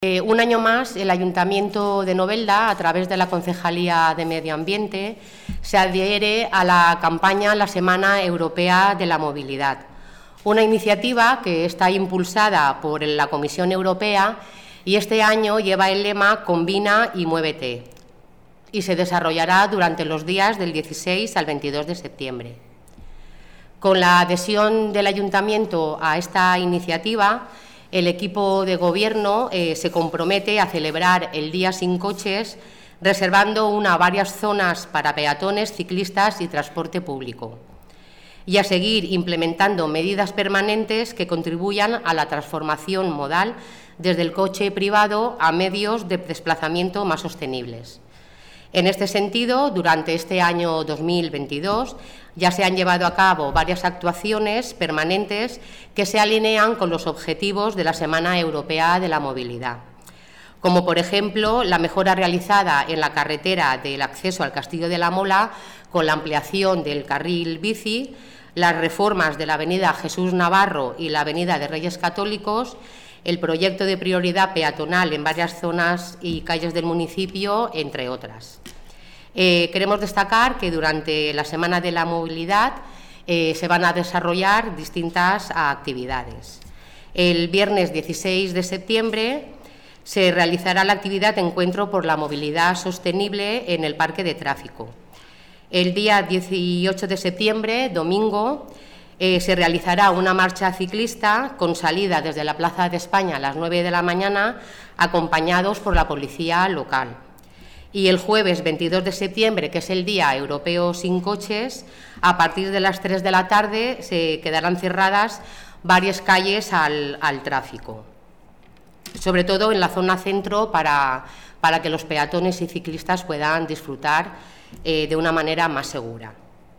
Un año más, el Ayuntamiento de Novelda, a través de la Concejalía de Medio Ambiente, se adhiere a la campaña La Semana Europea de la Movilidad, una iniciativa que está impulsada por la Comisión Europea y este año lleva el lema Combina y muévete, y se desarrollará durante los días del 16 al 22 de septiembre. Con la adhesión del Ayuntamiento a esta iniciativa, el equipo de Gobierno se compromete a celebrar el Día Sin Coches, reservando varias zonas para peatones, ciclistas y transporte público, y a seguir implementando medidas permanentes que contribuyan a la transformación modal desde el coche privado a medios de desplazamiento más sostenibles. En este sentido, durante este año 2022 ya se han llevado a cabo varias actuaciones permanentes que se alinean con los objetivos de la Semana Europea de la Movilidad, como por ejemplo la mejora realizada en la carretera del acceso al Castillo de la Mola con la ampliación del carril bici, las reformas de la avenida Jesús Navarro y la avenida de Reyes Católicos, el proyecto de prioridad peatonal en varias zonas y calles del municipio, entre otras. Queremos destacar que durante la Semana de la Movilidad se van a desarrollar distintas actividades. El viernes 16 de septiembre se realizará la actividad Encuentro por la Movilidad Sostenible en el Parque de Tráfico. El día 18 de septiembre, domingo, se realizará una marcha ciclista con salida desde la Plaza de España a las 9 de la mañana, acompañados por la policía local. Y el jueves 22 de septiembre, que es el Día Europeo Sin Coches, a partir de las 3 de la tarde se quedarán cerradas varias calles al tráfico, sobre todo en la zona centro para que los peatones y ciclistas puedan disfrutar de una manera más segura.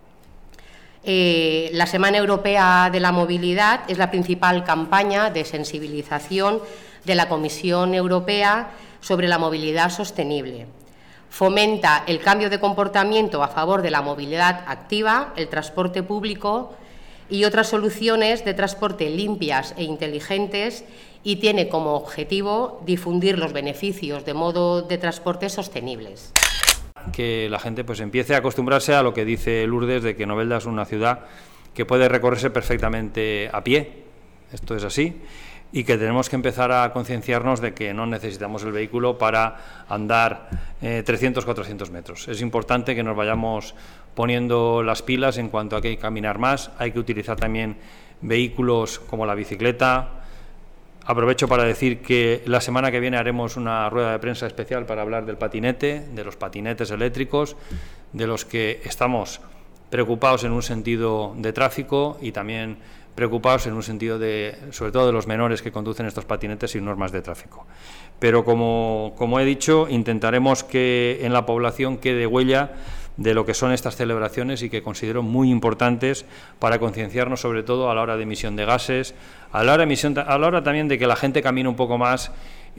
La Semana Europea de la Movilidad es la principal campaña de sensibilización de la Comisión Europea sobre la movilidad sostenible. Fomenta el cambio de comportamiento a favor de la movilidad activa, el transporte público y otras soluciones de transporte limpias e inteligentes, y tiene como objetivo difundir los beneficios de modos de transporte sostenibles. Que la gente pues empiece a acostumbrarse a lo que dice Lourdes, de que Novelda es una ciudad que puede recorrerse perfectamente a pie. Esto es así, y que tenemos que empezar a concienciarnos de que no necesitamos el vehículo para andar 300 o 400 metros. Es importante que nos vayamos poniendo las pilas en cuanto a que hay que caminar más, hay que utilizar también vehículos como la bicicleta. Aprovecho para decir que la semana que viene haremos una rueda de prensa especial para hablar del patinete, de los patinetes eléctricos, de los que estamos preocupados en un sentido de tráfico y también preocupados en un sentido sobre todo de los menores que conducen estos patinetes sin normas de tráfico. Pero como he dicho, intentaremos que en la población quede huella de lo que son estas celebraciones y que considero muy importantes para concienciarnos, sobre todo a la hora de emisión de gases, a la hora también de que la gente camine un poco más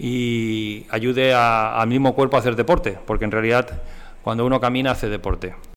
y ayude al mismo cuerpo a hacer deporte, porque en realidad cuando uno camina hace deporte.